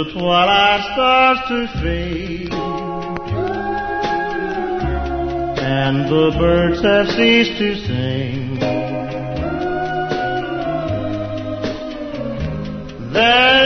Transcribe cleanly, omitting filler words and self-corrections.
twilight starts to fade, and the birds have ceased to sing, there